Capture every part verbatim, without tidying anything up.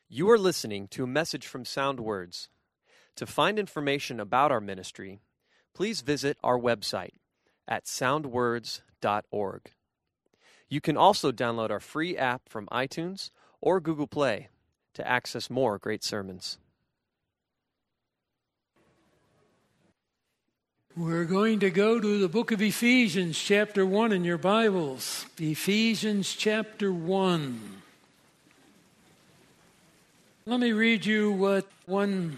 You are listening to a message from Sound Words. To find information about our ministry, please visit our website at sound words dot org. You can also download our free app from iTunes or Google Play to access more great sermons. We're going to go to the book of Ephesians, chapter one in your Bibles. Ephesians, chapter one. Let me read you what one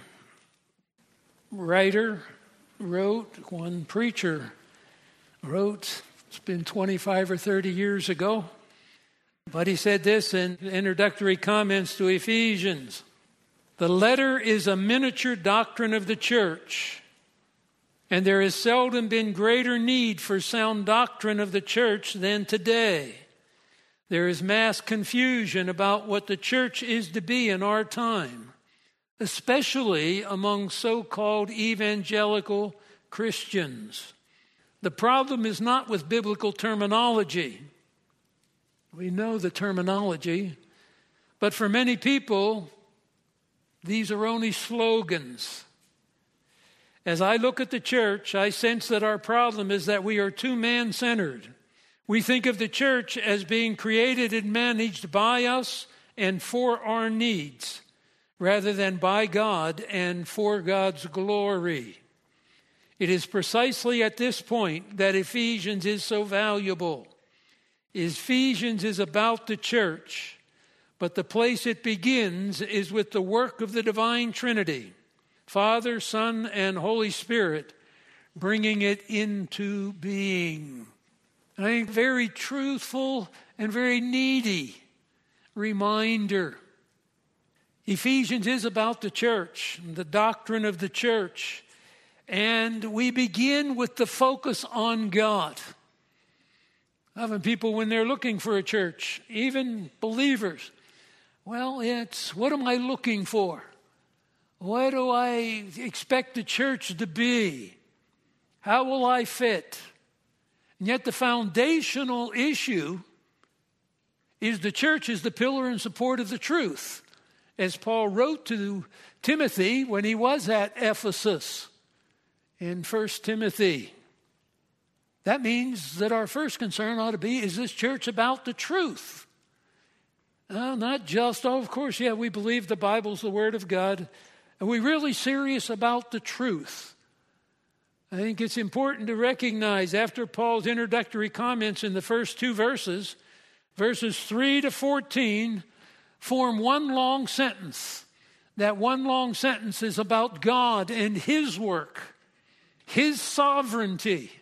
writer wrote, one preacher wrote. It's been twenty-five or thirty years ago. But he said this in introductory comments to Ephesians. The letter is a miniature doctrine of the church, and there has seldom been greater need for sound doctrine of the church than today. There is mass confusion about what the church is to be in our time, especially among so-called evangelical Christians. The problem is not with biblical terminology. We know the terminology, but for many people, these are only slogans. As I look at the church, I sense that our problem is that we are too man-centered. We think of the church as being created and managed by us and for our needs, rather than by God and for God's glory. It is precisely at this point that Ephesians is so valuable. Ephesians is about the church, but the place it begins is with the work of the divine Trinity, Father, Son, and Holy Spirit, bringing it into being. I think very truthful and very needy reminder. Ephesians is about the church, the doctrine of the church. And we begin with the focus on God. Often people, when they're looking for a church, even believers, well, it's, what am I looking for? What do I expect the church to be? How will I fit? And yet the foundational issue is the church is the pillar and support of the truth, as Paul wrote to Timothy when he was at Ephesus. In First Timothy. That means that our first concern ought to be, is this church about the truth? Uh, not just, oh, of course, yeah, we believe the Bible's the Word of God. Are we really serious about the truth? I think it's important to recognize after Paul's introductory comments in the first two verses, verses three to fourteen, form one long sentence. That one long sentence is about God and His work. His sovereignty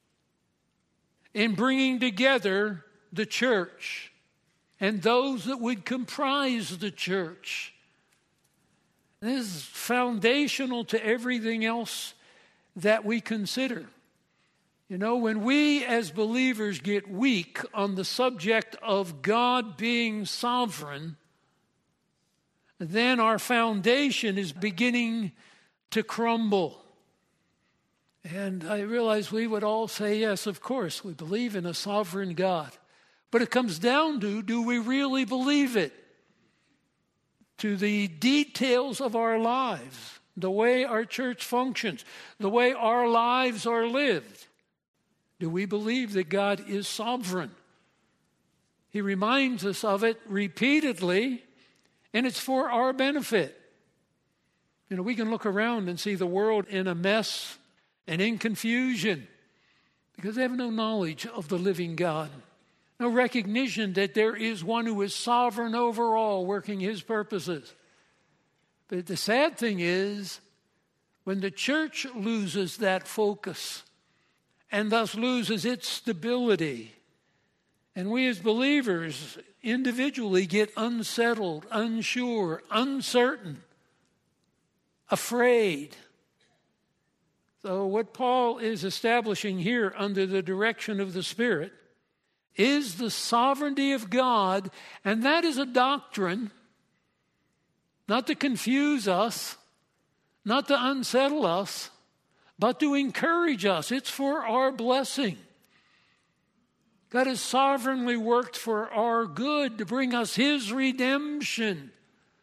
in bringing together the church and those that would comprise the church. This is foundational to everything else that we consider. You know, when we as believers get weak on the subject of God being sovereign, then our foundation is beginning to crumble. And I realize we would all say, yes, of course, we believe in a sovereign God. But it comes down to, do we really believe it? To the details of our lives, the way our church functions, the way our lives are lived. Do we believe that God is sovereign? He reminds us of it repeatedly, and it's for our benefit. You know, we can look around and see the world in a mess and in confusion because they have no knowledge of the living God, no recognition that there is one who is sovereign over all, working His purposes. But the sad thing is, when the church loses that focus and thus loses its stability, and we as believers individually get unsettled, unsure, uncertain, afraid. So what Paul is establishing here under the direction of the Spirit is the sovereignty of God, and that is a doctrine not to confuse us, not to unsettle us, but to encourage us. It's for our blessing. God has sovereignly worked for our good to bring us His redemption.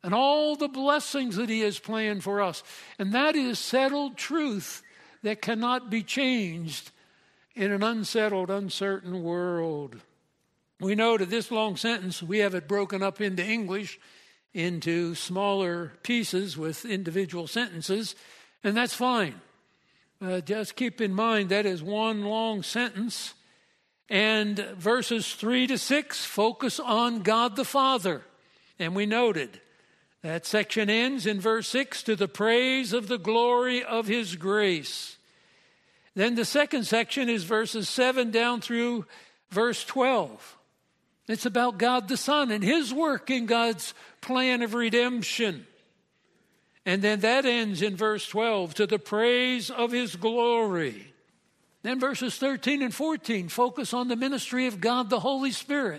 and all the blessings that he has planned for us. And that is settled truth that cannot be changed in an unsettled, uncertain world. We know that this long sentence, we have it broken up into English, into smaller pieces with individual sentences, and that's fine. Uh, just keep in mind that is one long sentence, and verses three to six focus on God the Father. And we noted that section ends in verse six, to the praise of the glory of his grace. Then the second section is verses seven down through verse twelve. It's about God the Son and his work in God's plan of redemption. And then that ends in verse twelve, to the praise of his glory. Then verses thirteen and fourteen focus on the ministry of God the Holy Spirit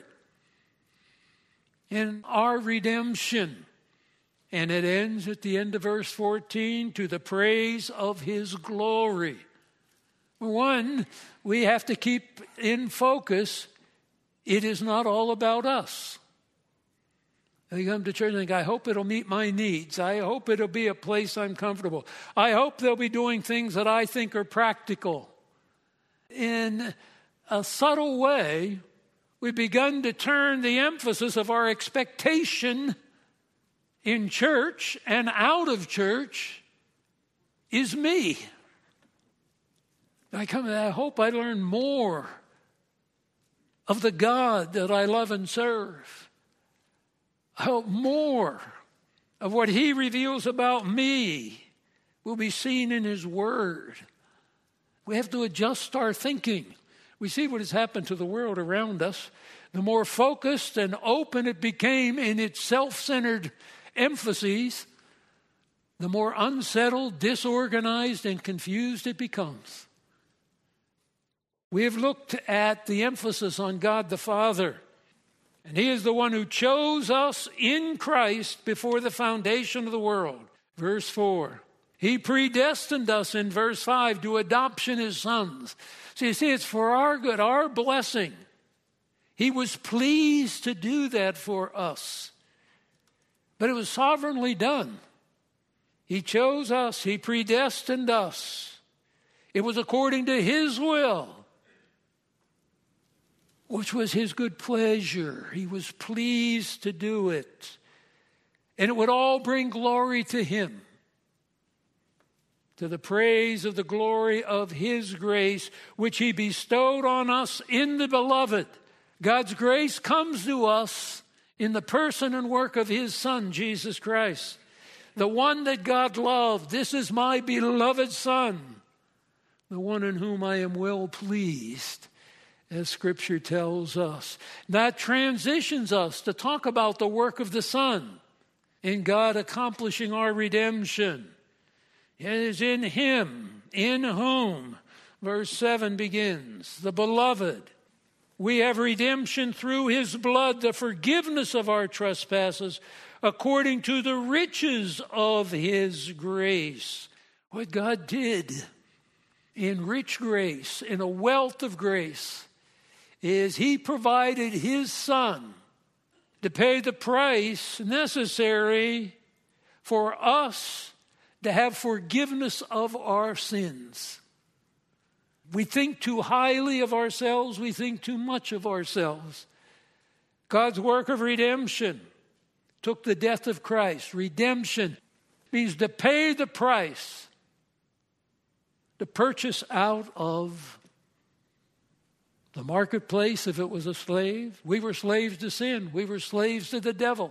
in our redemption. And it ends at the end of verse fourteen, to the praise of his glory. One, we have to keep in focus, it is not all about us. I come to church and think, I hope it'll meet my needs. I hope it'll be a place I'm comfortable. I hope they'll be doing things that I think are practical. In a subtle way, we've begun to turn the emphasis of our expectation in church and out of church is me. I come, I hope I learn more of the God that I love and serve. I hope more of what he reveals about me will be seen in his word. We have to adjust our thinking. We see what has happened to the world around us. The more focused and open it became in its self-centered emphases, the more unsettled, disorganized, and confused it becomes. We have looked at the emphasis on God the Father. And he is the one who chose us in Christ before the foundation of the world. Verse four. He predestined us in verse five to adoption as sons. So you see, it's for our good, our blessing. He was pleased to do that for us. But it was sovereignly done. He chose us. He predestined us. It was according to his will, which was his good pleasure. He was pleased to do it. And it would all bring glory to him, to the praise of the glory of his grace, which he bestowed on us in the beloved. God's grace comes to us in the person and work of his Son, Jesus Christ, the one that God loved. This is my beloved Son, the one in whom I am well pleased, as Scripture tells us. That transitions us to talk about the work of the Son in God accomplishing our redemption. It is in him, in whom, verse seven begins, the beloved. We have redemption through his blood, the forgiveness of our trespasses, according to the riches of his grace. What God did in rich grace, in a wealth of grace, is he provided his Son to pay the price necessary for us to have forgiveness of our sins. We think too highly of ourselves. We think too much of ourselves. God's work of redemption took the death of Christ. Redemption means to pay the price, to purchase out of the marketplace if it was a slave. We were slaves to sin. We were slaves to the devil.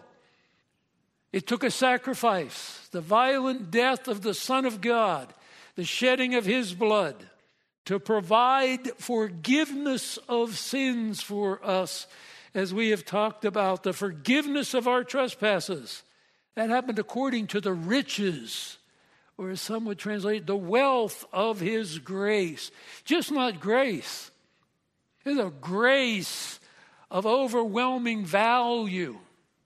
It took a sacrifice, the violent death of the Son of God, the shedding of his blood, to provide forgiveness of sins for us, as we have talked about, the forgiveness of our trespasses. That happened according to the riches, or as some would translate, the wealth of his grace. Just not grace. It's a grace of overwhelming value,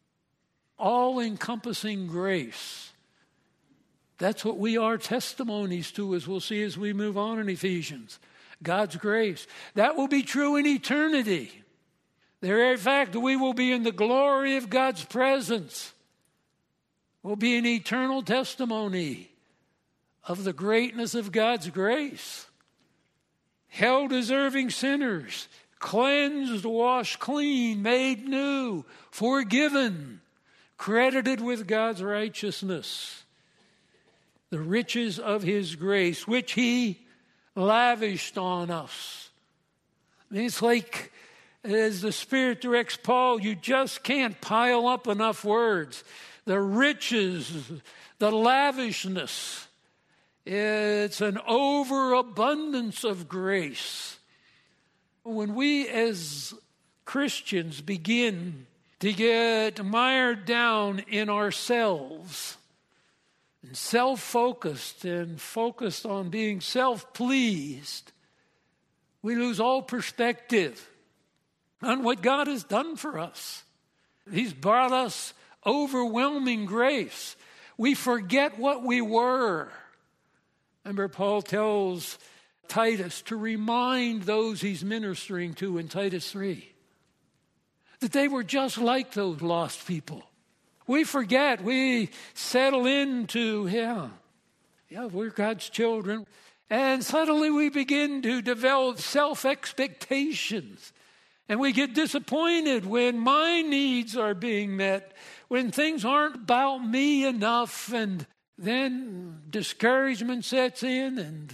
all-encompassing grace. That's what we are testimonies to, as we'll see as we move on in Ephesians. God's grace. That will be true in eternity. The very fact that we will be in the glory of God's presence will be an eternal testimony of the greatness of God's grace. Hell-deserving sinners, cleansed, washed clean, made new, forgiven, credited with God's righteousness. The riches of his grace, which he lavished on us. I mean, it's like, as the Spirit directs Paul, you just can't pile up enough words. The riches, the lavishness. It's an overabundance of grace. When we as Christians begin to get mired down in ourselves and self-focused and focused on being self-pleased, we lose all perspective on what God has done for us. He's brought us overwhelming grace. We forget what we were. Remember, Paul tells Titus to remind those he's ministering to in Titus three that they were just like those lost people. We forget. We settle into, yeah, yeah, we're God's children. And suddenly we begin to develop self-expectations. And we get disappointed when my needs are being met, when things aren't about me enough, and then discouragement sets in and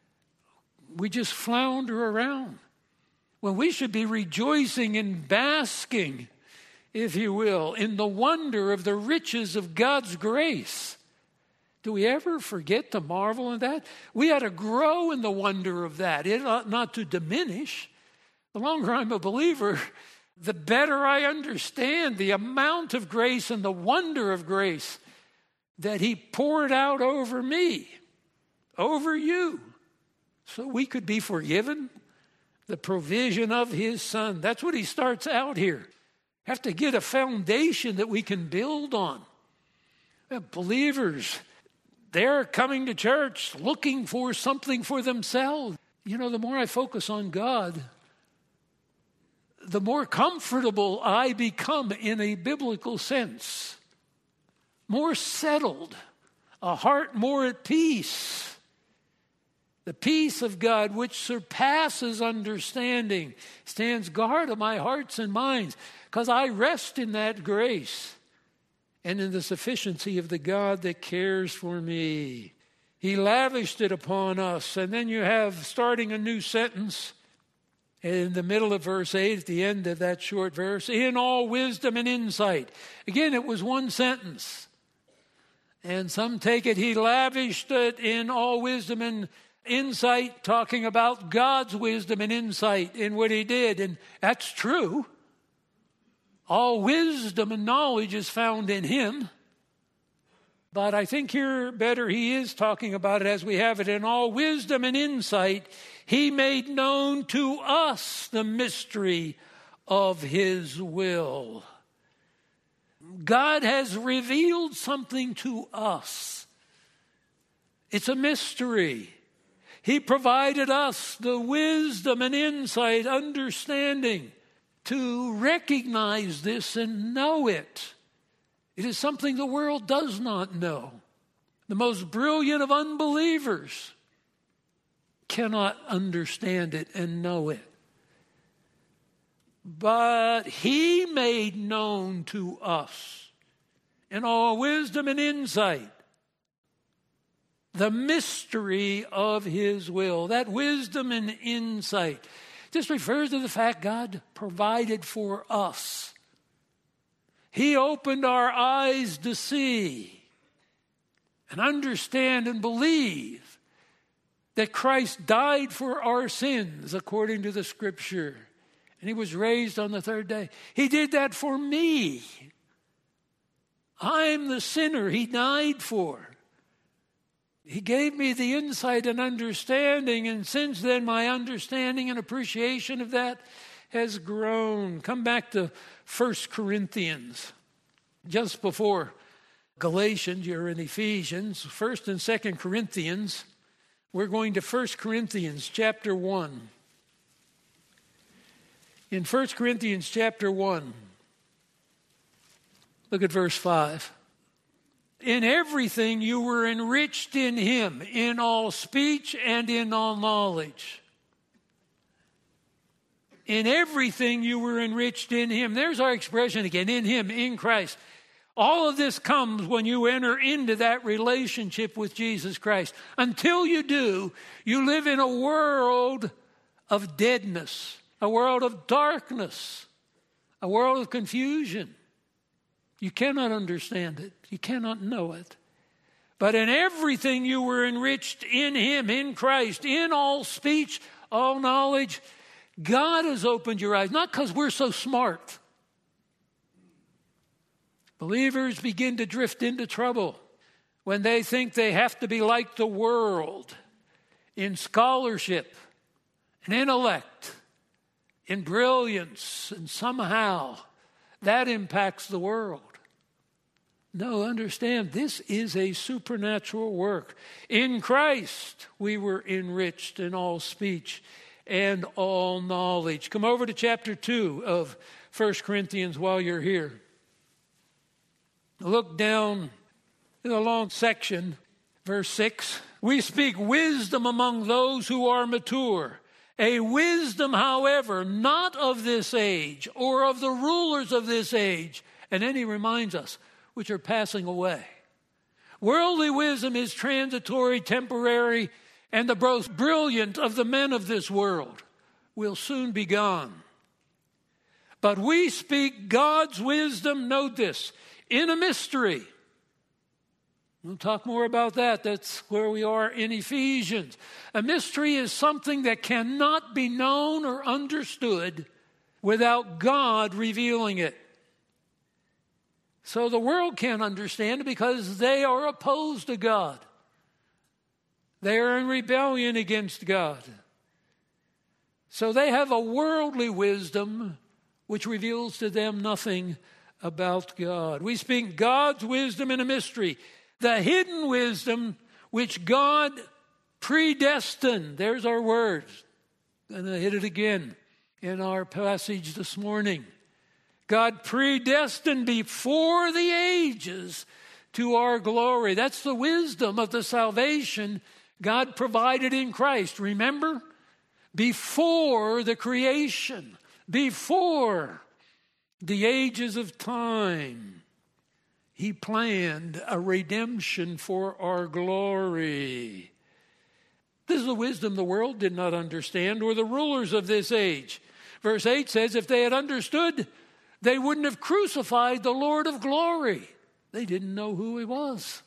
we just flounder around. When we should be rejoicing and basking, if you will, in the wonder of the riches of God's grace. Do we ever forget to marvel in that? We ought to grow in the wonder of that. It ought not to diminish. The longer I'm a believer, the better I understand the amount of grace and the wonder of grace that he poured out over me, over you, so we could be forgiven. The provision of his Son. That's what he starts out here. Have to get a foundation that we can build on. Believers, they're coming to church looking for something for themselves. You know, the more I focus on God, the more comfortable I become in a biblical sense. More settled, a heart more at peace. The peace of God, which surpasses understanding, stands guard of my hearts and minds, because I rest in that grace and in the sufficiency of the God that cares for me. He lavished it upon us. And then you have, starting a new sentence, in the middle of verse eight, at the end of that short verse, in all wisdom and insight. Again, it was one sentence. And some take it, he lavished it in all wisdom and insight, talking about God's wisdom and insight in what he did. And that's true. All wisdom and knowledge is found in him. But I think here better he is talking about it as we have it. In all wisdom and insight, he made known to us the mystery of his will. God has revealed something to us. It's a mystery. He provided us the wisdom and insight, understanding to recognize this and know it. It is something the world does not know. The most brilliant of unbelievers cannot understand it and know it. But he made known to us in all wisdom and insight the mystery of his will. That wisdom and insight just refers to the fact God provided for us. He opened our eyes to see and understand and believe that Christ died for our sins according to the Scripture. And he was raised on the third day. He did that for me. I'm the sinner he died for. He gave me the insight and understanding, and since then my understanding and appreciation of that has grown. Come back to First Corinthians. Just before Galatians, you're in Ephesians. First and Second Corinthians. We're going to First Corinthians chapter one. In First Corinthians chapter one, look at verse five. in everything you were enriched in him, in all speech and in all knowledge. In everything you were enriched in him. There's our expression again, in him, in Christ. All of this comes when you enter into that relationship with Jesus Christ. Until you do, you live in a world of deadness, a world of darkness, a world of confusion. You cannot understand it. You cannot know it. But in everything you were enriched in him, in Christ, in all speech, all knowledge. God has opened your eyes, not because we're so smart. Believers begin to drift into trouble when they think they have to be like the world in scholarship, in intellect, in brilliance, and somehow that impacts the world. No, understand, this is a supernatural work. In Christ, we were enriched in all speech and all knowledge. Come over to chapter two of First Corinthians while you're here. Look down in a long section, verse six. We speak wisdom among those who are mature. A wisdom, however, not of this age or of the rulers of this age. And then he reminds us, which are passing away. Worldly wisdom is transitory, temporary, and the most brilliant of the men of this world will soon be gone. But we speak God's wisdom, note this, in a mystery. We'll talk more about that. That's where we are in Ephesians. A mystery is something that cannot be known or understood without God revealing it. So the world can't understand it because they are opposed to God. They are in rebellion against God. So they have a worldly wisdom which reveals to them nothing about God. We speak God's wisdom in a mystery. The hidden wisdom which God predestined. There's our word. And I hit it again in our passage this morning. God predestined before the ages to our glory. That's the wisdom of the salvation God provided in Christ. Remember? Before the creation, before the ages of time, he planned a redemption for our glory. This is the wisdom the world did not understand, or the rulers of this age. Verse eight says, if they had understood, they wouldn't have crucified the Lord of glory. They didn't know who he was.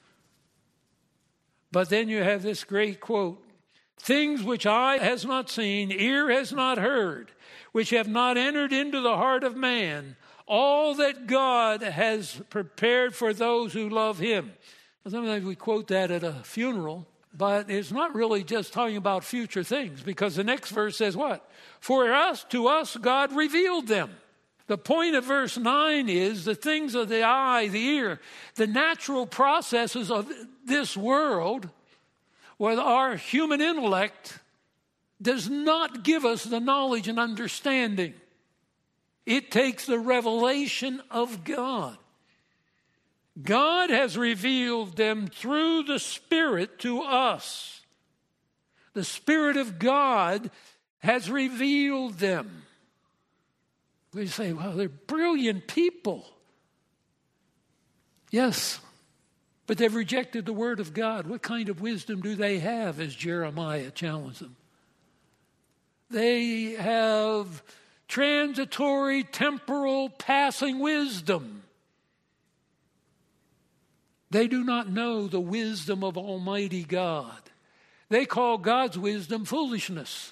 But then you have this great quote, things which eye has not seen, ear has not heard, which have not entered into the heart of man, all that God has prepared for those who love him. Sometimes we quote that at a funeral, but it's not really just talking about future things, because the next verse says what? For us, to us, God revealed them. The point of verse nine is the things of the eye, the ear, the natural processes of this world, where our human intellect does not give us the knowledge and understanding. It takes the revelation of God. God has revealed them through the Spirit to us. The Spirit of God has revealed them. We say, well, they're brilliant people. Yes, but they've rejected the word of God. What kind of wisdom do they have, as Jeremiah challenged them? They have transitory, temporal, passing wisdom. They do not know the wisdom of Almighty God. They call God's wisdom foolishness.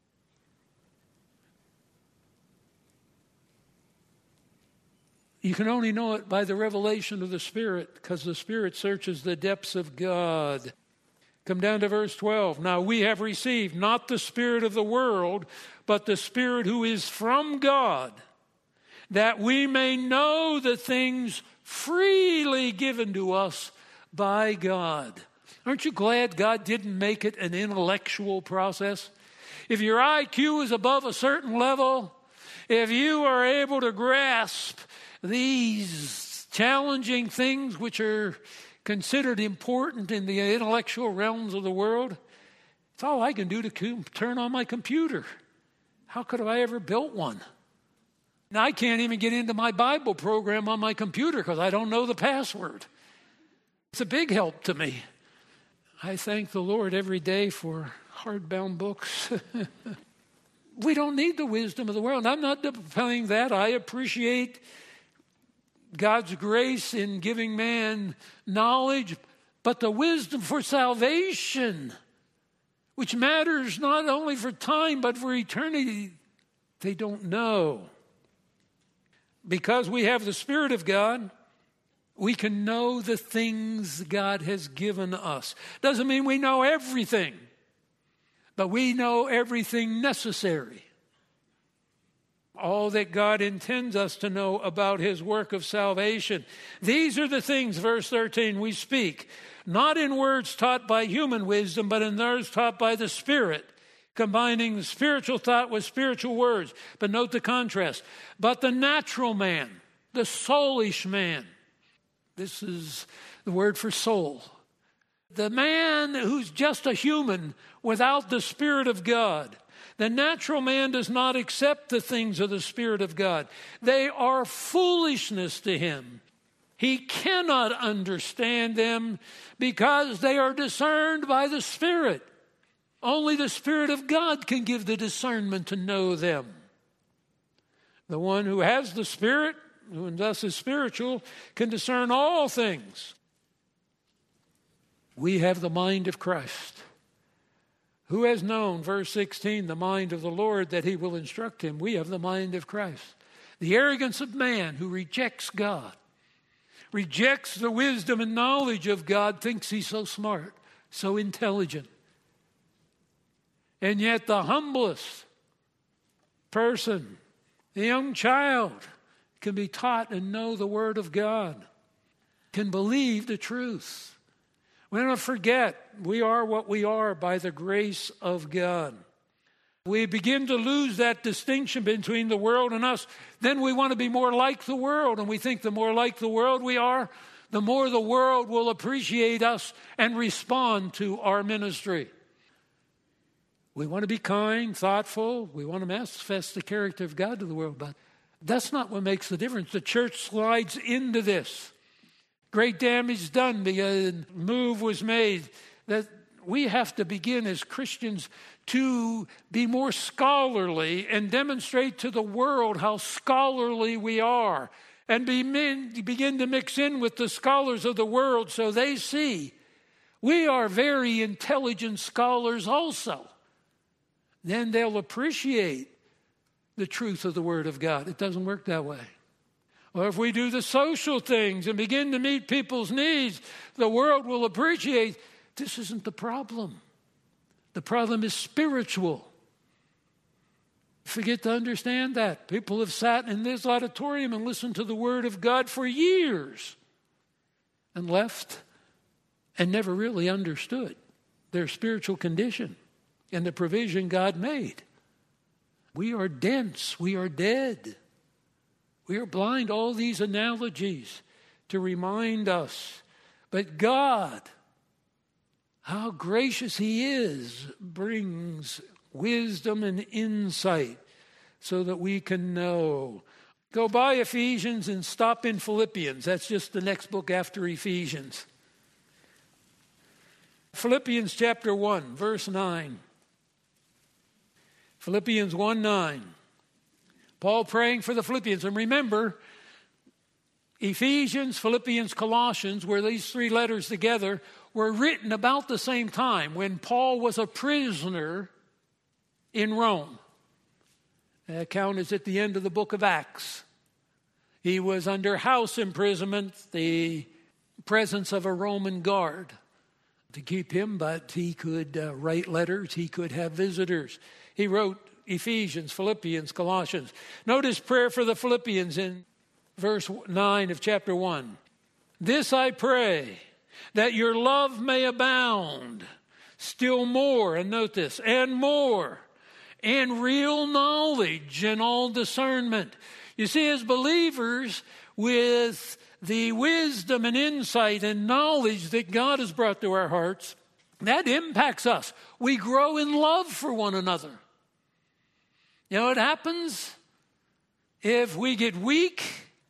You can only know it by the revelation of the Spirit, because the Spirit searches the depths of God. Come down to verse twelve. Now we have received not the spirit of the world, but the Spirit who is from God, that we may know the things freely given to us by God. Aren't you glad God didn't make it an intellectual process? If your I Q is above a certain level, if you are able to grasp these challenging things which are considered important in the intellectual realms of the world. It's all I can do to co- turn on my computer. How could have I ever built one? Now, I can't even get into my Bible program on my computer because I don't know the password. It's a big help to me. I thank the Lord every day for hardbound books. We don't need the wisdom of the world. I'm not defending that. I appreciate God's grace in giving man knowledge, but the wisdom for salvation, which matters not only for time but for eternity, they don't know. Because we have the Spirit of God, we can know the things God has given us. Doesn't mean we know everything, but we know everything necessary. All that God intends us to know about his work of salvation. These are the things, verse thirteen, we speak, not in words taught by human wisdom, but in words taught by the Spirit, combining the spiritual thought with spiritual words. But note the contrast. But the natural man, the soulish man, this is the word for soul. The man who's just a human without the Spirit of God. The natural man does not accept the things of the Spirit of God. They are foolishness to him. He cannot understand them because they are discerned by the Spirit. Only the Spirit of God can give the discernment to know them. The one who has the Spirit, who thus is spiritual, can discern all things. We have the mind of Christ. Who has known, verse sixteen, the mind of the Lord that he will instruct him? We have the mind of Christ. The arrogance of man who rejects God, rejects the wisdom and knowledge of God, thinks he's so smart, so intelligent. And yet the humblest person, the young child, can be taught and know the Word of God, can believe the truth. We don't forget, we are what we are by the grace of God. We begin to lose that distinction between the world and us. Then we want to be more like the world, and we think the more like the world we are, the more the world will appreciate us and respond to our ministry. We want to be kind, thoughtful. We want to manifest the character of God to the world, but that's not what makes the difference. The church slides into this. Great damage done because a move was made that we have to begin as Christians to be more scholarly and demonstrate to the world how scholarly we are, and be, begin to mix in with the scholars of the world so they see we are very intelligent scholars also. Then they'll appreciate the truth of the Word of God. It doesn't work that way. Or if we do the social things and begin to meet people's needs, the world will appreciate this isn't the problem. The problem is spiritual. Forget to understand that. People have sat in this auditorium and listened to the Word of God for years and left and never really understood their spiritual condition and the provision God made. We are dense. We are dead. We are blind. All these analogies to remind us. But God, how gracious He is, brings wisdom and insight so that we can know. Go by Ephesians and stop in Philippians. That's just the next book after Ephesians. Philippians chapter one, verse nine. Philippians one nine. Paul praying for the Philippians. And remember, Ephesians, Philippians, Colossians, where these three letters together were written about the same time when Paul was a prisoner in Rome. The account is at the end of the book of Acts. He was under house imprisonment, the presence of a Roman guard to keep him, but he could uh, write letters, he could have visitors. He wrote Ephesians, Philippians, Colossians. Notice prayer for the Philippians in verse nine of chapter one. This I pray, that your love may abound still more, and note this, and more, in real knowledge and all discernment. You see, as believers, with the wisdom and insight and knowledge that God has brought to our hearts, that impacts us. We grow in love for one another. You know what happens? If we get weak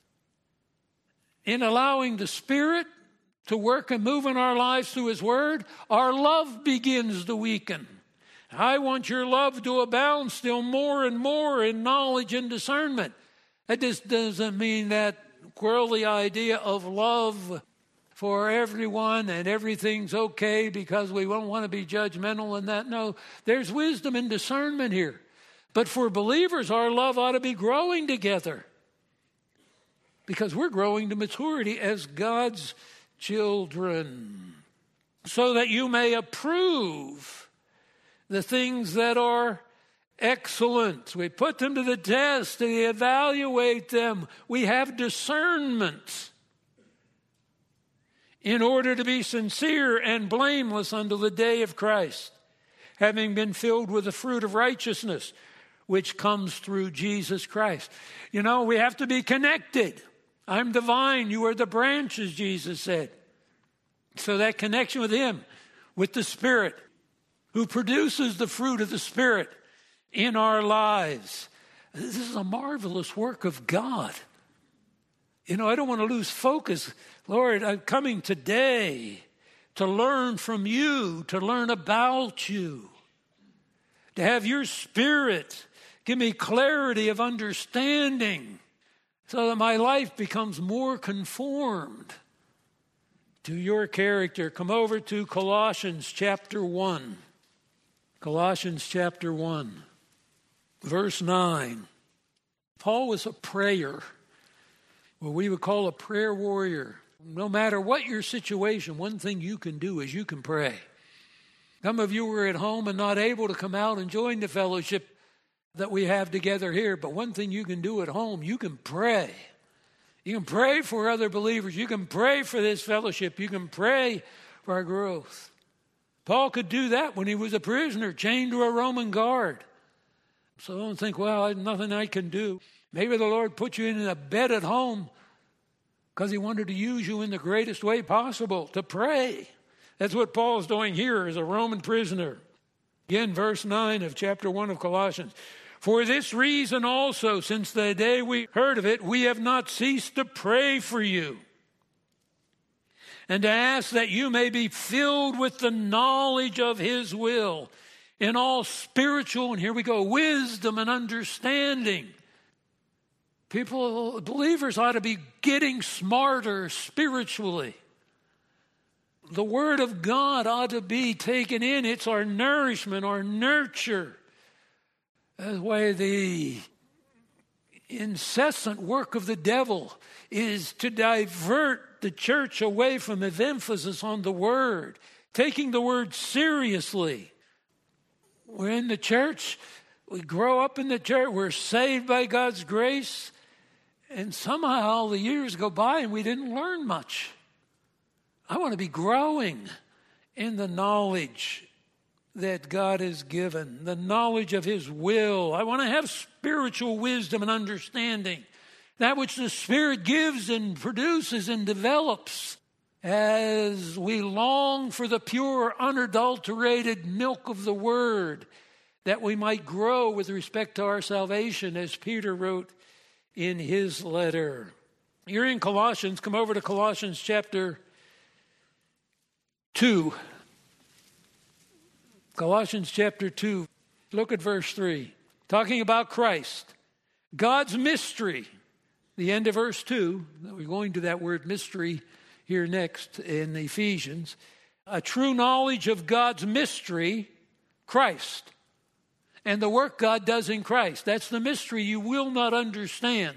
in allowing the Spirit to work and move in our lives through His Word, our love begins to weaken. I want your love to abound still more and more in knowledge and discernment. That just doesn't mean that worldly idea of love for everyone and everything's okay because we don't want to be judgmental and that. No, there's wisdom and discernment here. But for believers, our love ought to be growing together because we're growing to maturity as God's children, so that you may approve the things that are excellent. We put them to the test, we evaluate them. We have discernment in order to be sincere and blameless unto the day of Christ, having been filled with the fruit of righteousness, which comes through Jesus Christ. You know, we have to be connected. I'm the vine, you are the branches, Jesus said. So that connection with Him, with the Spirit, who produces the fruit of the Spirit in our lives. This is a marvelous work of God. You know, I don't want to lose focus. Lord, I'm coming today to learn from you, to learn about you, to have your Spirit give me clarity of understanding so that my life becomes more conformed to your character. Come over to Colossians chapter one. Colossians chapter one, verse nine. Paul was a prayer, what we would call a prayer warrior. No matter what your situation, one thing you can do is you can pray. Some of you were at home and not able to come out and join the fellowship that we have together here. But one thing you can do at home, you can pray. You can pray for other believers. You can pray for this fellowship. You can pray for our growth. Paul could do that when he was a prisoner, chained to a Roman guard. So don't think, well, there's nothing I can do. Maybe the Lord put you in a bed at home because He wanted to use you in the greatest way possible, to pray. That's what Paul's doing here as a Roman prisoner. Again, verse nine of chapter one of Colossians. For this reason also, since the day we heard of it, we have not ceased to pray for you and to ask that you may be filled with the knowledge of His will in all spiritual, and here we go, wisdom and understanding. People, believers ought to be getting smarter spiritually. The Word of God ought to be taken in. It's our nourishment, our nurture. That's why the incessant work of the devil is to divert the church away from its emphasis on the Word, taking the Word seriously. We're in the church. We grow up in the church. We're saved by God's grace. And somehow the years go by and we didn't learn much. I want to be growing in the knowledge that God has given, the knowledge of His will. I want to have spiritual wisdom and understanding, that which the Spirit gives and produces and develops as we long for the pure, unadulterated milk of the Word, that we might grow with respect to our salvation, as Peter wrote in his letter. You're in Colossians. Come over to Colossians chapter two. Colossians chapter two. Look at verse three. Talking about Christ. God's mystery. The end of verse two. We're going to that word mystery here next in Ephesians. A true knowledge of God's mystery, Christ. And the work God does in Christ. That's the mystery you will not understand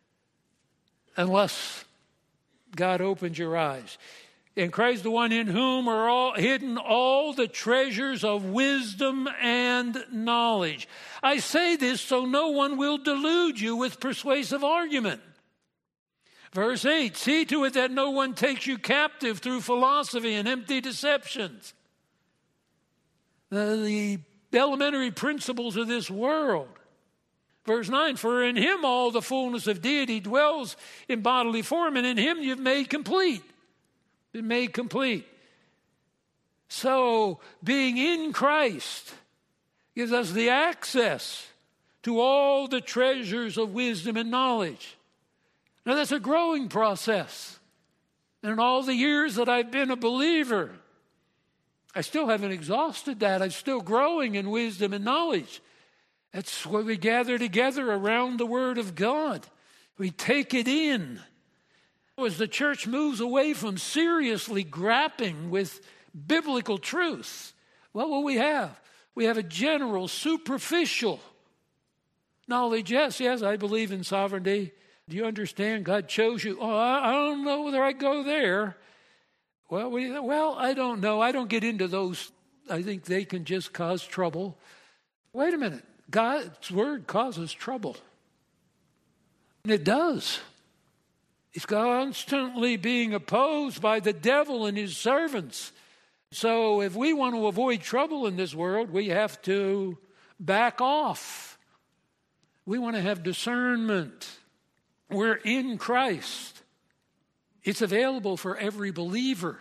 unless God opens your eyes. In Christ, the one in whom are all hidden all the treasures of wisdom and knowledge. I say this so no one will delude you with persuasive argument. Verse eight, see to it that no one takes you captive through philosophy and empty deceptions. The, the elementary principles of this world. Verse nine, for in him all the fullness of deity dwells in bodily form, and in him you've made complete. Been made complete. So being in Christ gives us the access to all the treasures of wisdom and knowledge. Now that's a growing process. And in all the years that I've been a believer, I still haven't exhausted that. I'm still growing in wisdom and knowledge. That's why we gather together around the Word of God. We take it in. As the church moves away from seriously grappling with biblical truth, what will we have? We have a general, superficial knowledge. Yes, yes, I believe in sovereignty. Do you understand? God chose you. Oh, I, I don't know whether I go there. Well, we, well, I don't know. I don't get into those. I think they can just cause trouble. Wait a minute. God's word causes trouble. And it does. It's constantly being opposed by the devil and his servants. So if we want to avoid trouble in this world, we have to back off. We want to have discernment. We're in Christ. It's available for every believer.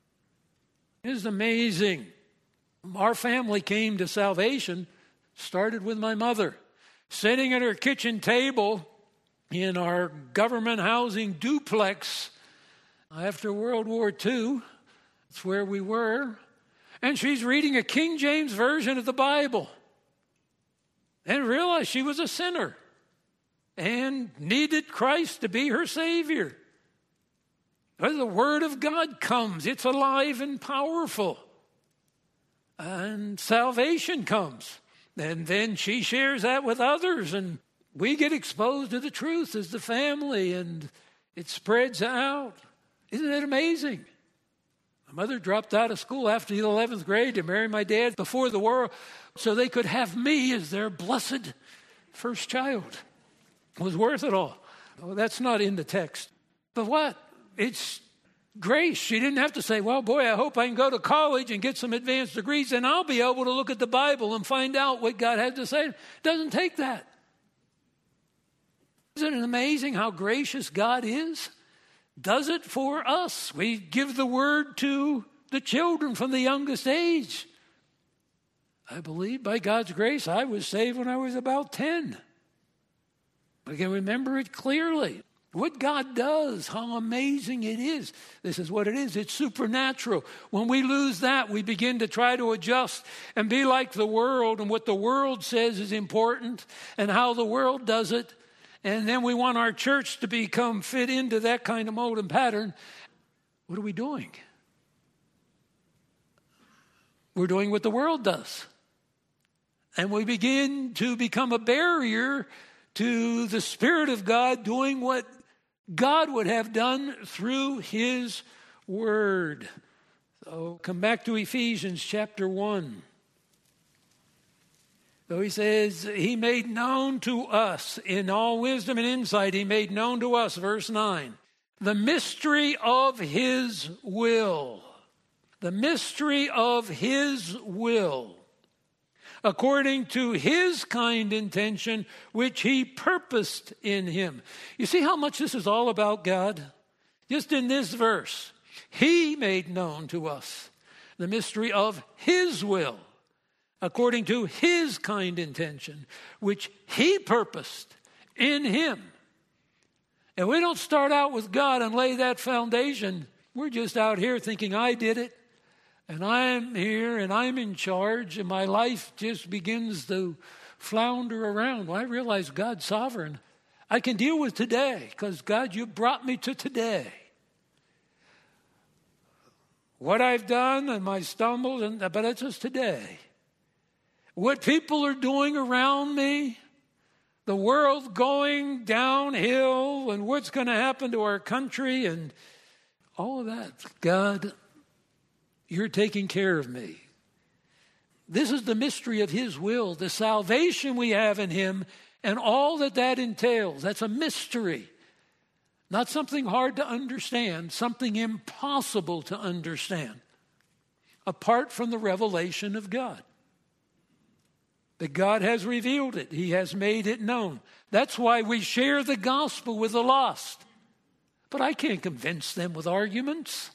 It is amazing. Our family came to salvation, started with my mother, sitting at her kitchen table in our government housing duplex after World War Two. That's where we were. And she's reading a King James version of the Bible and realized she was a sinner and needed Christ to be her Savior. As the Word of God comes, it's alive and powerful. And salvation comes. And then she shares that with others, and we get exposed to the truth as the family, and it spreads out. Isn't it amazing? My mother dropped out of school after the eleventh grade to marry my dad before the war so they could have me as their blessed first child. It was worth it all. Oh, that's not in the text. But what? It's grace. She didn't have to say, well, boy, I hope I can go to college and get some advanced degrees and I'll be able to look at the Bible and find out what God had to say. It doesn't take that. Isn't it amazing how gracious God is? Does it for us. We give the word to the children from the youngest age. I believe by God's grace I was saved when I was about ten. I can remember it clearly. What God does, how amazing it is. This is what it is. It's supernatural. When we lose that, we begin to try to adjust and be like the world and what the world says is important and how the world does it. And then we want our church to become fit into that kind of mold and pattern. What are we doing? We're doing what the world does. And we begin to become a barrier to the Spirit of God doing what God would have done through His Word. So come back to Ephesians chapter one. So he says, He made known to us in all wisdom and insight, He made known to us, verse nine, the mystery of His will. The mystery of His will. According to His kind intention, which He purposed in Him. You see how much this is all about God? Just in this verse, He made known to us the mystery of His will, according to His kind intention, which He purposed in Him. And we don't start out with God and lay that foundation. We're just out here thinking, I did it. And I'm here and I'm in charge and my life just begins to flounder around. Well, I realize God's sovereign. I can deal with today because God, you brought me to today. What I've done and my stumbles, and but it's just today. What people are doing around me, the world going downhill and what's going to happen to our country and all of that. God, You're taking care of me. This is the mystery of His will, the salvation we have in Him, and all that that entails. That's a mystery. Not something hard to understand, something impossible to understand, apart from the revelation of God. But God has revealed it. He has made it known. That's why we share the gospel with the lost. But I can't convince them with arguments.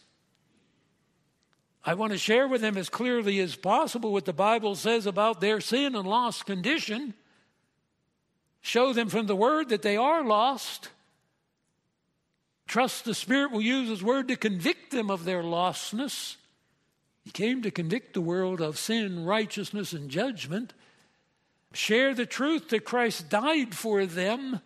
I want to share with them as clearly as possible what the Bible says about their sin and lost condition. Show them from the Word that they are lost. Trust the Spirit will use His Word to convict them of their lostness. He came to convict the world of sin, righteousness, and judgment. Share the truth that Christ died for them,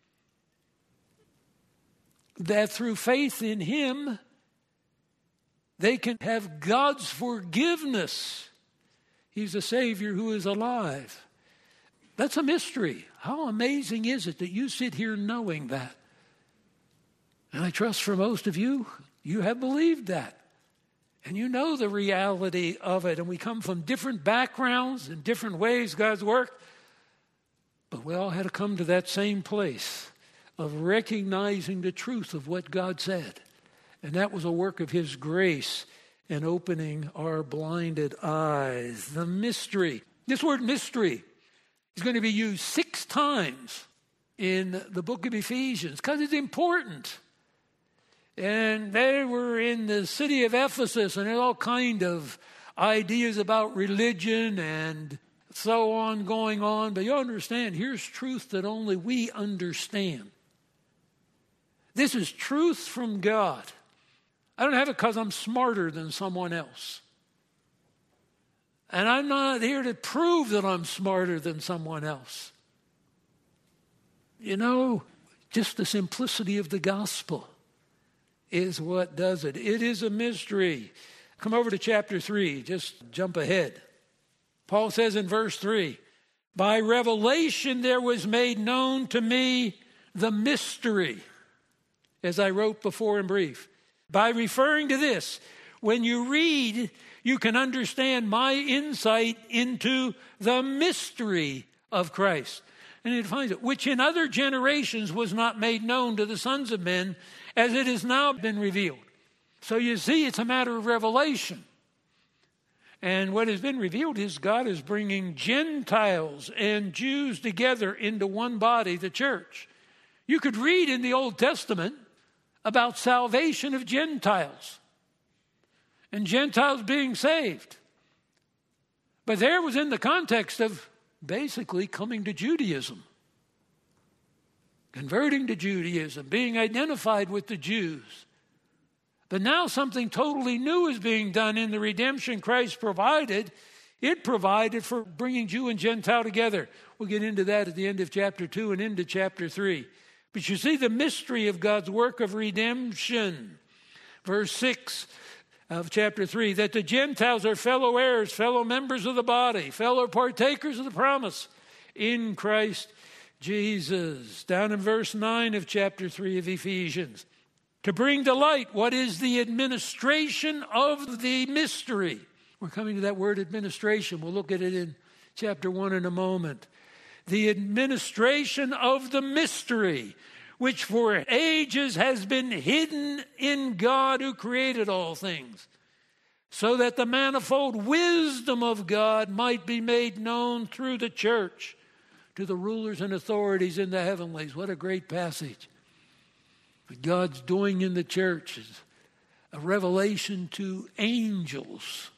that through faith in Him, they can have God's forgiveness. He's a Savior who is alive. That's a mystery. How amazing is it that you sit here knowing that? And I trust for most of you, you have believed that. And you know the reality of it. And we come from different backgrounds and different ways God's worked. But we all had to come to that same place of recognizing the truth of what God said. And that was a work of His grace in opening our blinded eyes. The mystery. This word mystery is going to be used six times in the book of Ephesians because it's important. And they were in the city of Ephesus, and there's all kind of ideas about religion and so on going on. But you understand, here's truth that only we understand. This is truth from God. I don't have it because I'm smarter than someone else. And I'm not here to prove that I'm smarter than someone else. You know, just the simplicity of the gospel is what does it. It is a mystery. Come over to chapter three. Just jump ahead. Paul says in verse three, by revelation there was made known to me the mystery, as I wrote before in brief. By referring to this, when you read, you can understand my insight into the mystery of Christ. And it finds it, which in other generations was not made known to the sons of men, as it has now been revealed. So you see, it's a matter of revelation. And what has been revealed is God is bringing Gentiles and Jews together into one body, the church. You could read in the Old Testament about salvation of Gentiles and Gentiles being saved. But there was in the context of basically coming to Judaism. Converting to Judaism, being identified with the Jews. But now something totally new is being done in the redemption Christ provided. It provided for bringing Jew and Gentile together. We'll get into that at the end of chapter two and into chapter three. But you see the mystery of God's work of redemption. Verse six of chapter three, that the Gentiles are fellow heirs, fellow members of the body, fellow partakers of the promise in Christ Jesus. Down in verse nine of chapter three of Ephesians. To bring to light what is the administration of the mystery. We're coming to that word administration. We'll look at it in chapter one in a moment. The administration of the mystery, which for ages has been hidden in God who created all things, so that the manifold wisdom of God might be made known through the church to the rulers and authorities in the heavenlies. What a great passage. What God's doing in the church is a revelation to angels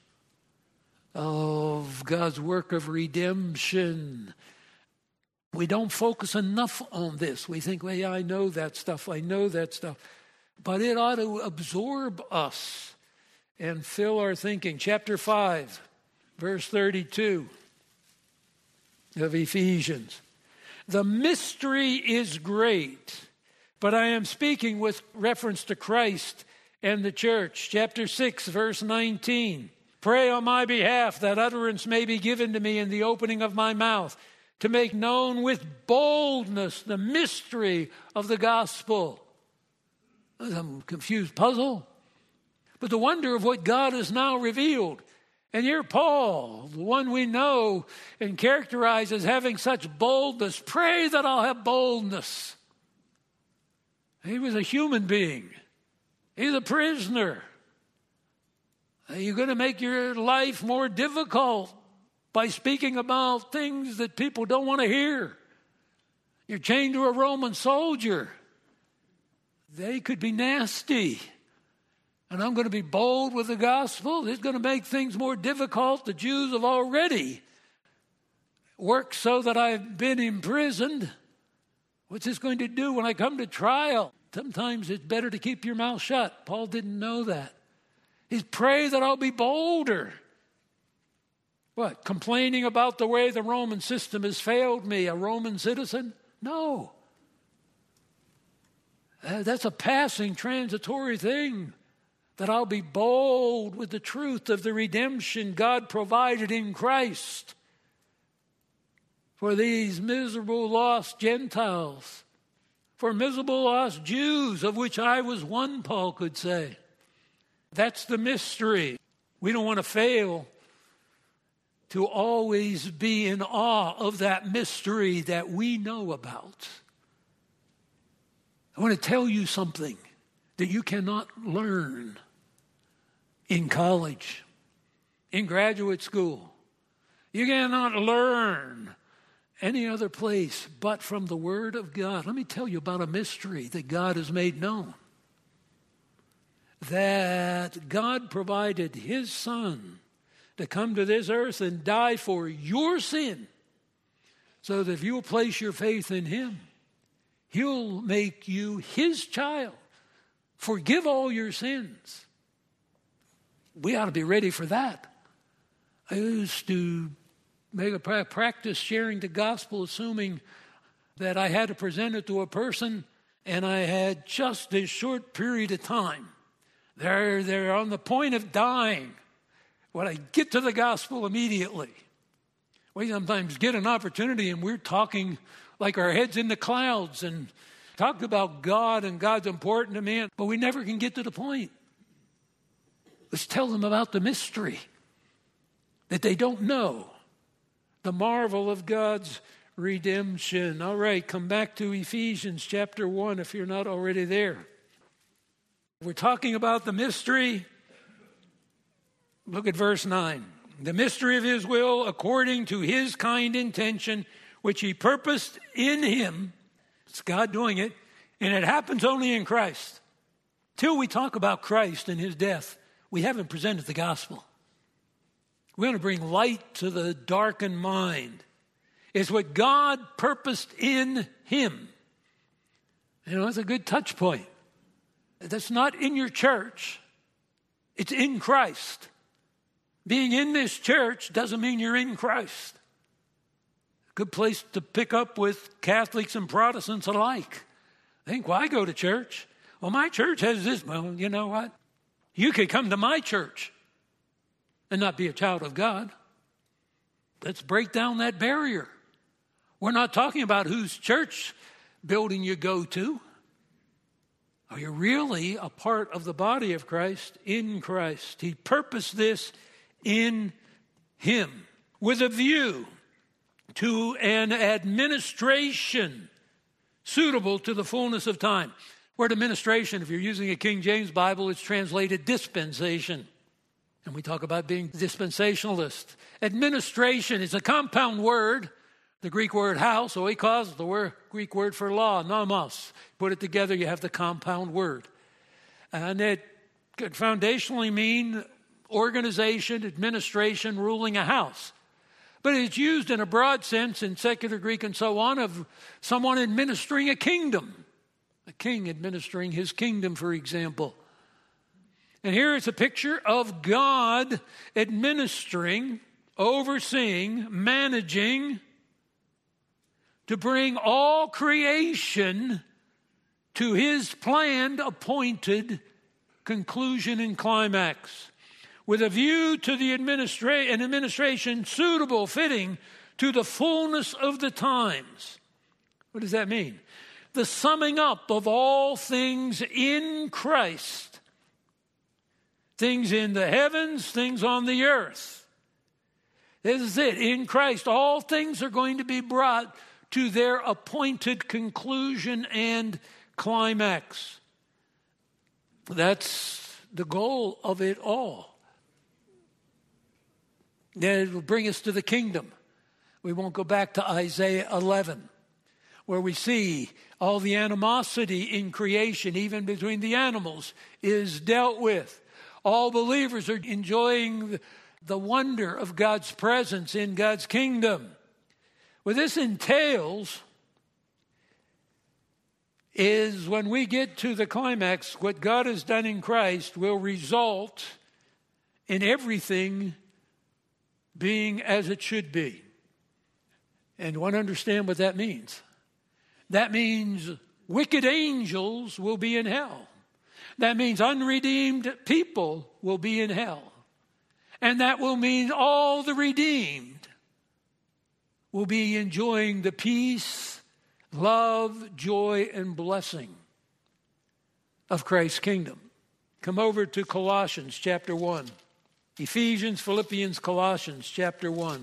of God's work of redemption. We don't focus enough on this. We think, well, yeah, I know that stuff, I know that stuff. But it ought to absorb us and fill our thinking. Chapter five, verse thirty-two. Of Ephesians. The mystery is great, but I am speaking with reference to Christ and the church. Chapter six, verse nineteen. Pray on my behalf that utterance may be given to me in the opening of my mouth, to make known with boldness the mystery of the gospel. I'm confused puzzle. But the wonder of what God has now revealed. And here Paul, the one we know and characterize as having such boldness, pray that I'll have boldness. He was a human being. He's a prisoner. Are you going to make your life more difficult? by speaking about things that people don't want to hear. You're chained to a Roman soldier. They could be nasty. And I'm going to be bold with the gospel. It's going to make things more difficult. The Jews have already worked so that I've been imprisoned. What's this going to do when I come to trial? Sometimes it's better to keep your mouth shut. Paul didn't know that. He's praying that I'll be bolder. What? Complaining about the way the Roman system has failed me, a Roman citizen? No. Uh, that's a passing, transitory thing. That I'll be bold with the truth of the redemption God provided in Christ for these miserable lost Gentiles, for miserable lost Jews, of which I was one, Paul could say. That's the mystery. We don't want to fail to always be in awe of that mystery that we know about. I want to tell you something that you cannot learn in college, in graduate school. You cannot learn any other place but from the Word of God. Let me tell you about a mystery that God has made known. That God provided His Son to come to this earth and die for your sin, so that if you'll place your faith in Him, He'll make you His child, forgive all your sins. We ought to be ready for that. I used to make a practice sharing the gospel, assuming that I had to present it to a person, and I had just this short period of time. They're, they're on the point of dying. When I get to the gospel immediately, we sometimes get an opportunity and we're talking like our heads in the clouds and talk about God and God's important to me, but we never can get to the point. Let's tell them about the mystery that they don't know, the marvel of God's redemption. All right, come back to Ephesians chapter one if you're not already there. We're talking about the mystery. Look at verse nine. The mystery of His will according to His kind intention, which He purposed in Him. It's God doing it, and it happens only in Christ. Till we talk about Christ and His death, we haven't presented the gospel. We want to bring light to the darkened mind. It's what God purposed in Him. You know, it's a good touch point. That's not in your church. It's in Christ. Being in this church doesn't mean you're in Christ. Good place to pick up with Catholics and Protestants alike. They think, well, I go to church. Well, my church has this. Well, you know what? You could come to my church and not be a child of God. Let's break down that barrier. We're not talking about whose church building you go to. Are you really a part of the body of Christ in Christ? He purposed this in Him with a view to an administration suitable to the fullness of time. Word administration, if you're using a King James Bible, it's translated dispensation. And we talk about being dispensationalist. Administration is a compound word. The Greek word house, oikos, the word, Greek word for law, nomos. Put it together, you have the compound word. And it could foundationally mean organization, administration, ruling a house. But it's used in a broad sense in secular Greek and so on of someone administering a kingdom. A king administering his kingdom, for example. And here is a picture of God administering, overseeing, managing to bring all creation to His planned, appointed conclusion and climax, with a view to the administra- an administration suitable, fitting to the fullness of the times. What does that mean? The summing up of all things in Christ. Things in the heavens, things on the earth. This is it. In Christ, all things are going to be brought to their appointed conclusion and climax. That's the goal of it all. Then it will bring us to the kingdom. We won't go back to Isaiah eleven, where we see all the animosity in creation, even between the animals, is dealt with. All believers are enjoying the wonder of God's presence in God's kingdom. What this entails is when we get to the climax, what God has done in Christ will result in everything being as it should be. And you want to understand what that means. That means wicked angels will be in hell. That means unredeemed people will be in hell. And that will mean all the redeemed will be enjoying the peace, love, joy, and blessing of Christ's kingdom. Come over to Colossians chapter one. Ephesians, Philippians, Colossians chapter one.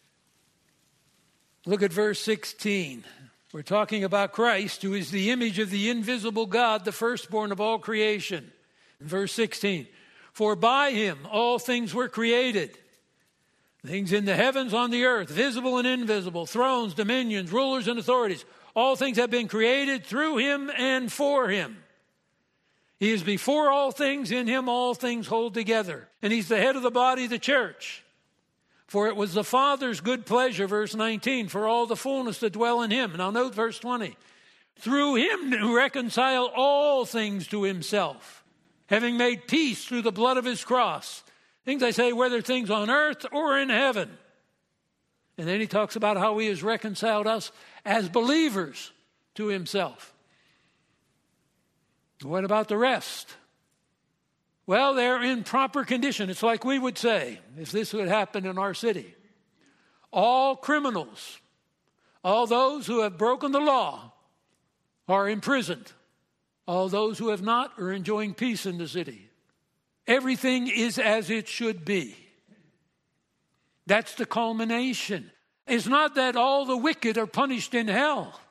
Look at verse sixteen. We're talking about Christ, who is the image of the invisible God, the firstborn of all creation. Verse sixteen. For by him all things were created, things in the heavens, on the earth, visible and invisible, thrones, dominions, rulers, and authorities. All things have been created through him and for him. He is before all things, in him all things hold together. And he's the head of the body, the church. For it was the Father's good pleasure, verse nineteen, for all the fullness to dwell in him. Now note verse twenty. Through him to reconcile all things to himself, having made peace through the blood of his cross. Things I say, whether things on earth or in heaven. And then he talks about how he has reconciled us as believers to himself. What about the rest? Well, they're in proper condition. It's like we would say, if this would happen in our city. All criminals, all those who have broken the law are imprisoned. All those who have not are enjoying peace in the city. Everything is as it should be. That's the culmination. It's not that all the wicked are punished in hell,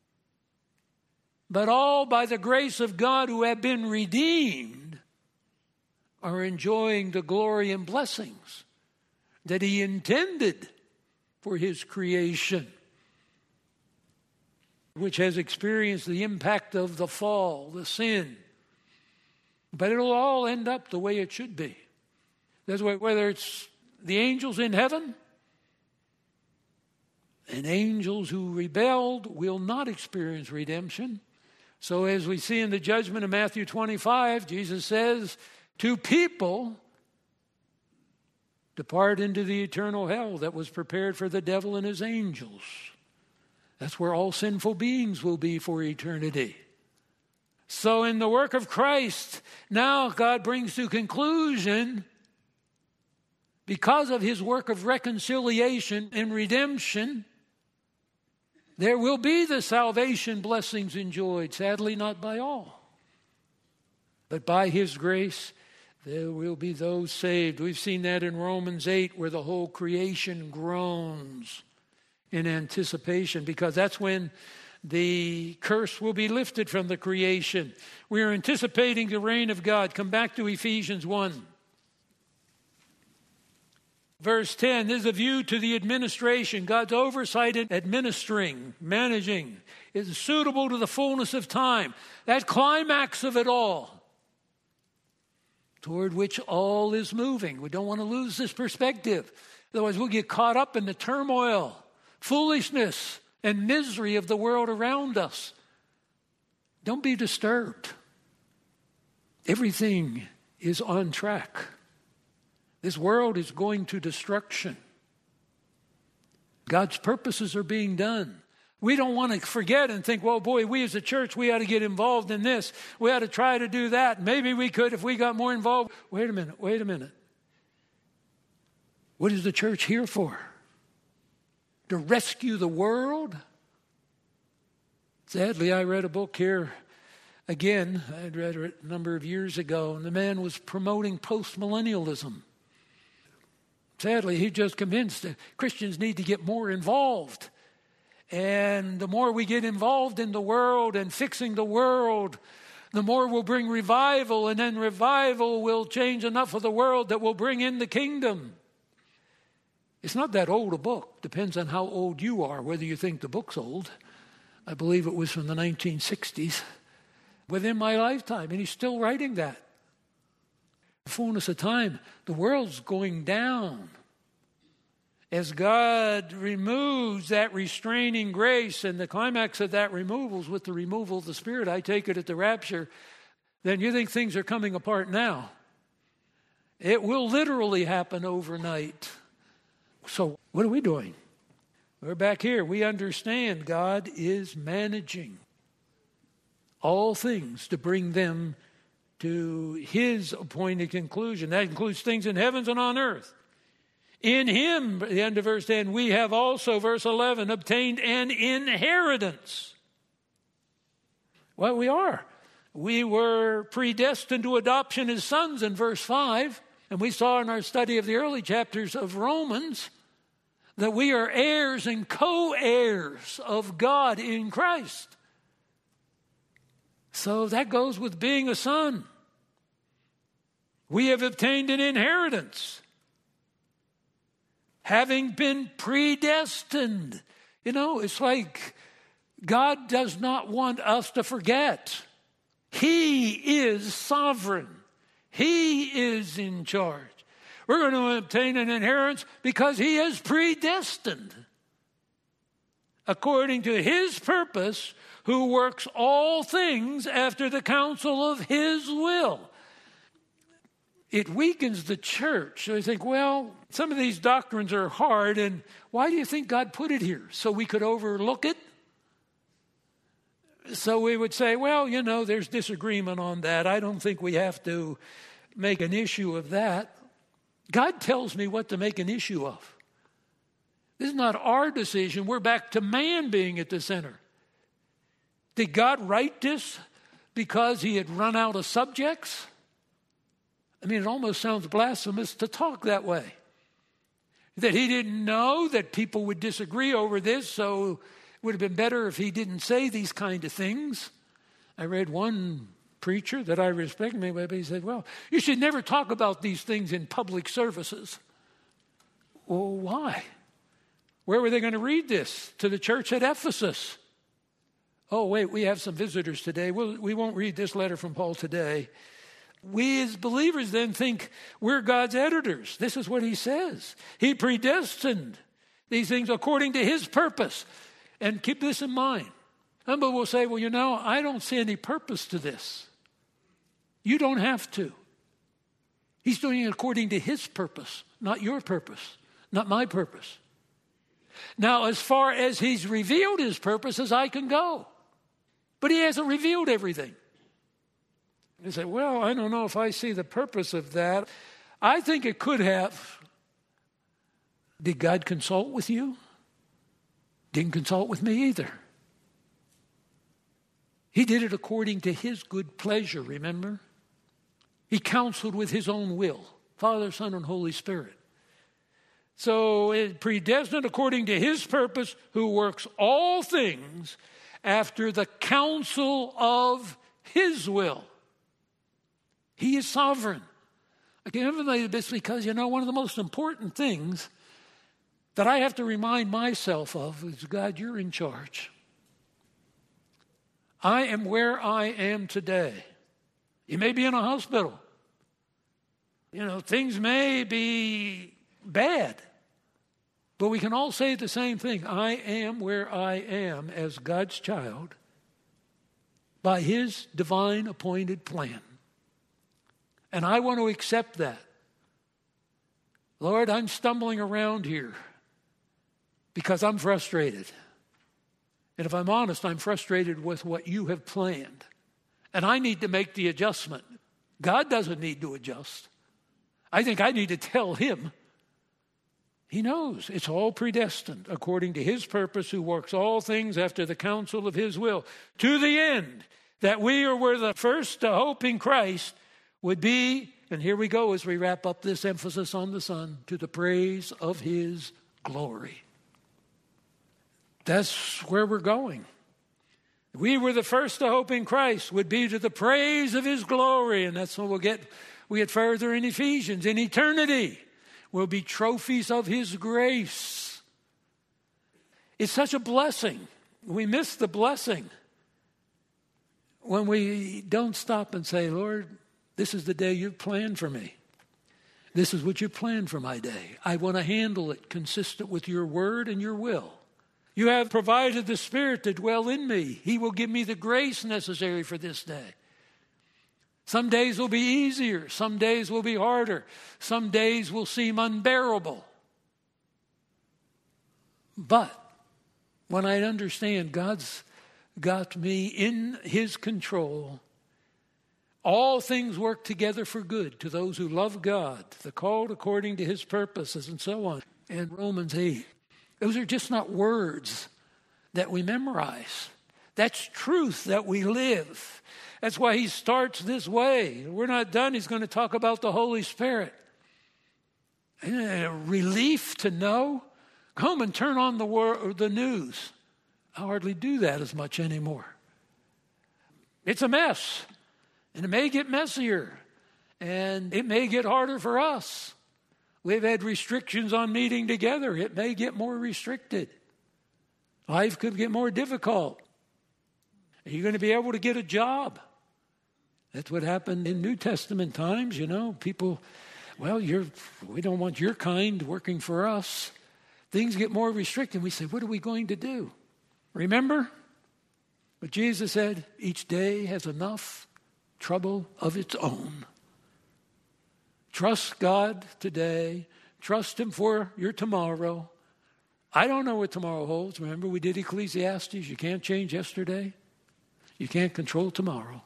but all by the grace of God who have been redeemed are enjoying the glory and blessings that he intended for his creation, which has experienced the impact of the fall, the sin. But it'll all end up the way it should be. That's why, whether it's the angels in heaven, and angels who rebelled will not experience redemption. So as we see in the judgment of Matthew twenty-five, Jesus says, to people, depart into the eternal hell that was prepared for the devil and his angels. That's where all sinful beings will be for eternity. So in the work of Christ, now God brings to conclusion, because of his work of reconciliation and redemption, there will be the salvation blessings enjoyed, sadly not by all. But by his grace, there will be those saved. We've seen that in Romans eight, where the whole creation groans in anticipation, because that's when the curse will be lifted from the creation. We are anticipating the reign of God. Come back to Ephesians one. Verse ten, this is a view to the administration. God's oversight in administering, managing, is suitable to the fullness of time. That climax of it all, toward which all is moving. We don't want to lose this perspective. Otherwise, we'll get caught up in the turmoil, foolishness, and misery of the world around us. Don't be disturbed. Everything is on track. This world is going to destruction. God's purposes are being done. We don't want to forget and think, well, boy, we as a church, we ought to get involved in this. We ought to try to do that. Maybe we could if we got more involved. Wait a minute, wait a minute. What is the church here for? To rescue the world? Sadly, I read a book here again. I had read it a number of years ago, and the man was promoting post-millennialism. Sadly, he just convinced that Christians need to get more involved. And the more we get involved in the world and fixing the world, the more we'll bring revival, and then revival will change enough of the world that will bring in the kingdom. It's not that old a book. Depends on how old you are, whether you think the book's old. I believe it was from the nineteen sixties, within my lifetime, and he's still writing that. The fullness of time, the world's going down. As God removes that restraining grace, and the climax of that removal is with the removal of the Spirit, I take it at the rapture, then you think things are coming apart now. It will literally happen overnight. So what are we doing? We're back here. We understand God is managing all things to bring them to his appointed conclusion. That includes things in heavens and on earth. In him, the end of verse ten, we have also, verse eleven, obtained an inheritance. Well, we are. We were predestined to adoption as sons in verse five. And we saw in our study of the early chapters of Romans that we are heirs and co-heirs of God in Christ. So that goes with being a son. We have obtained an inheritance, having been predestined. You know, it's like God does not want us to forget. He is sovereign. He is in charge. We're going to obtain an inheritance because he has predestined, according to his purpose, who works all things after the counsel of his will. It weakens the church. So you think, well, some of these doctrines are hard, and why do you think God put it here? So we could overlook it? So we would say, well, you know, there's disagreement on that. I don't think we have to make an issue of that. God tells me what to make an issue of. This is not our decision. We're back to man being at the center. Did God write this because he had run out of subjects? I mean, it almost sounds blasphemous to talk that way. That he didn't know that people would disagree over this, so it would have been better if he didn't say these kind of things. I read one preacher that I respect, maybe he said, well, you should never talk about these things in public services. Well, why? Where were they going to read this? To the church at Ephesus. Oh, wait, we have some visitors today. We'll, we won't read this letter from Paul today. We as believers then think we're God's editors. This is what he says. He predestined these things according to his purpose. And keep this in mind. Some people will say, well, you know, I don't see any purpose to this. You don't have to. He's doing it according to his purpose, not your purpose, not my purpose. Now, as far as he's revealed his purposes, I can go. But he hasn't revealed everything. You say, well, I don't know if I see the purpose of that. I think it could have. Did God consult with you? Didn't consult with me either. He did it according to his good pleasure, remember? He counseled with his own will, Father, Son, and Holy Spirit. So it predestined according to his purpose, who works all things after the counsel of his will. He is sovereign. I can emphasize this because, you know, one of the most important things that I have to remind myself of is, God, you're in charge. I am where I am today. You may be in a hospital. You know, things may be bad. But we can all say the same thing. I am where I am as God's child by his divine appointed plan. And I want to accept that. Lord, I'm stumbling around here because I'm frustrated. And if I'm honest, I'm frustrated with what you have planned. And I need to make the adjustment. God doesn't need to adjust. I think I need to tell him. He knows it's all predestined according to his purpose, who works all things after the counsel of his will, to the end that we who were the first to hope in Christ would be, and here we go as we wrap up this emphasis on the Son, to the praise of his glory. That's where we're going. We were the first to hope in Christ would be to the praise of his glory. And that's what we'll get, we get further in Ephesians. In eternity, will be trophies of His grace. It's such a blessing. We miss the blessing when we don't stop and say, Lord, this is the day you've planned for me. This is what you planned for my day. I want to handle it consistent with your word and your will. You have provided the Spirit to dwell in me. He will give me the grace necessary for this day. Some days will be easier. Some days will be harder. Some days will seem unbearable. But when I understand God's got me in His control, all things work together for good to those who love God, the called according to His purposes, and so on. And Romans eight. Those are just not words that we memorize. That's truth that we live. That's why he starts this way. We're not done. He's going to talk about the Holy Spirit. And a relief to know. Come and turn on the wor- the news. I hardly do that as much anymore. It's a mess. And it may get messier. And it may get harder for us. We've had restrictions on meeting together. It may get more restricted. Life could get more difficult. Are you going to be able to get a job? That's what happened in New Testament times, you know. People, well, you're, we don't want your kind working for us. Things get more restricted. We say, what are we going to do? Remember what Jesus said? Each day has enough trouble of its own. Trust God today. Trust Him for your tomorrow. I don't know what tomorrow holds. Remember, we did Ecclesiastes. You can't change yesterday. You can't control tomorrow.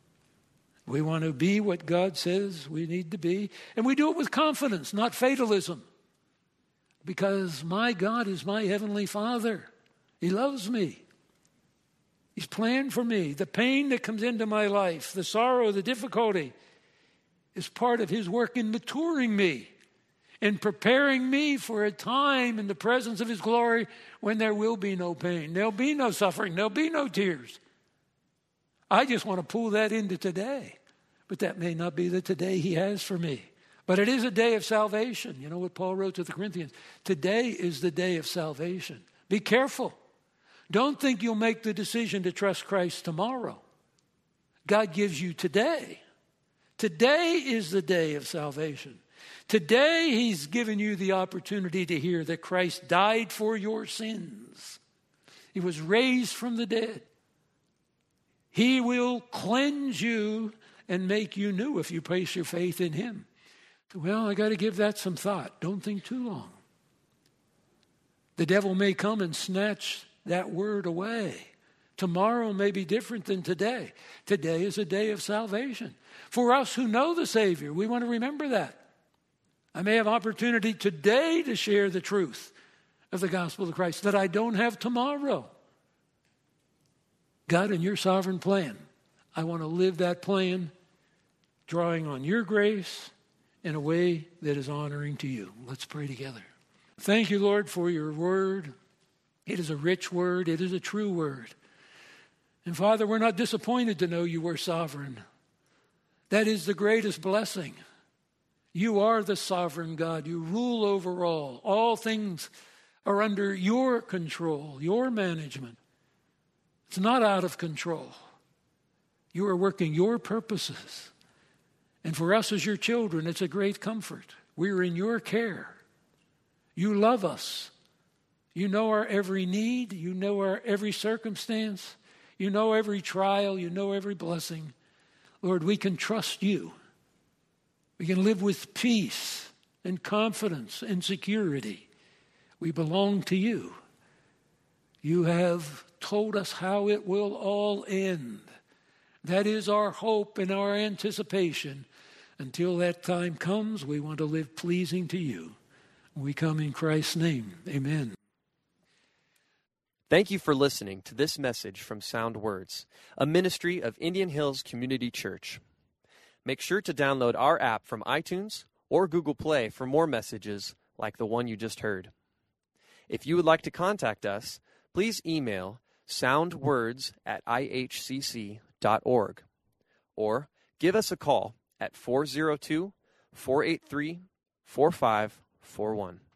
We want to be what God says we need to be. And we do it with confidence, not fatalism. Because my God is my Heavenly Father. He loves me. He's planned for me. The pain that comes into my life, the sorrow, the difficulty, is part of His work in maturing me and preparing me for a time in the presence of His glory when there will be no pain. There'll be no suffering. There'll be no tears. I just want to pull that into today. But that may not be the today He has for me. But it is a day of salvation. You know what Paul wrote to the Corinthians? Today is the day of salvation. Be careful. Don't think you'll make the decision to trust Christ tomorrow. God gives you today. Today is the day of salvation. Today He's given you the opportunity to hear that Christ died for your sins. He was raised from the dead. He will cleanse you and make you new if you place your faith in Him. Well, I got to give that some thought. Don't think too long. The devil may come and snatch that word away. Tomorrow may be different than today. Today is a day of salvation. For us who know the Savior, we want to remember that. I may have opportunity today to share the truth of the gospel of Christ that I don't have tomorrow. God, in your sovereign plan, I want to live that plan, drawing on your grace in a way that is honoring to you. Let's pray together. Thank you, Lord, for your word. It is a rich word. It is a true word. And Father, we're not disappointed to know you were sovereign. That is the greatest blessing. You are the sovereign God. You rule over all. All things are under your control, your management. It's not out of control. You are working your purposes. And for us as your children, it's a great comfort. We're in your care. You love us. You know our every need. You know our every circumstance. You know every trial. You know every blessing. Lord, we can trust you. We can live with peace and confidence and security. We belong to you. You have told us how it will all end. That is our hope and our anticipation. Until that time comes, we want to live pleasing to you. We come in Christ's name. Amen. Thank you for listening to this message from Sound Words, a ministry of Indian Hills Community Church. Make sure to download our app from iTunes or Google Play for more messages like the one you just heard. If you would like to contact us, please email soundwords at i h c c dot org or give us a call at four oh two, four eight three, four five four one.